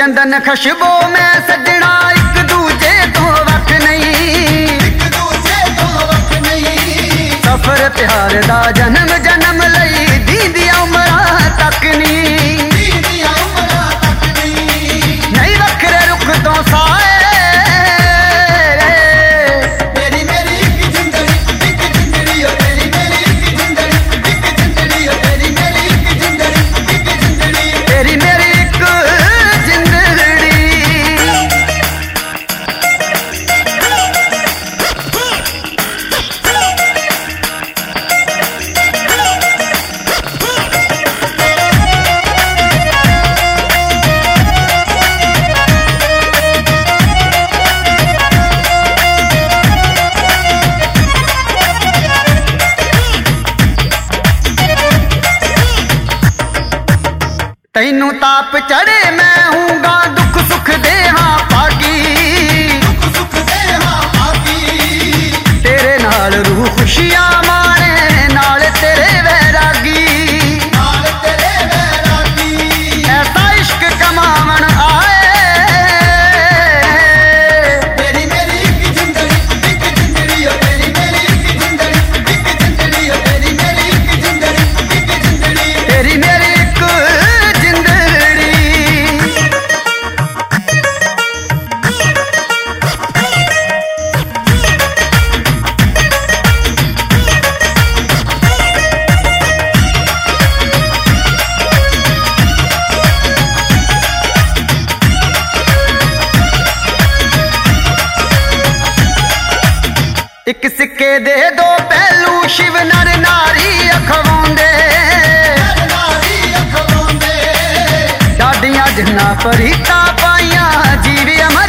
चंदन खशबो में सजना एक दूजे तो वख नहीं, सफर प्यार दा जन्म जन्म लई दीदी उमरा तक नहीं, नहीं वखरे रुख तो साए तैनू ताप चढ़े मैं हूँगा दुख सुख दे हाँ पागी, तेरे नाल रूह खुशियां मारे नाल तेरे वैरागी, ऐसा इश्क कमावन आए तेरी मेरी एक जिंदड़ी, एक जिंदड़ी ओ तेरी मेरी एक जिंदड़ी, एक जिंदड़ी ओ तेरी मेरी एक जिंदड़ी, एक जिंदड़ी तेरी मेरी एक सिक्के दे दो पहलू शिव नर नारी अखवांदे, डाडियां जिन्ना परीता पाइया जीवी अमर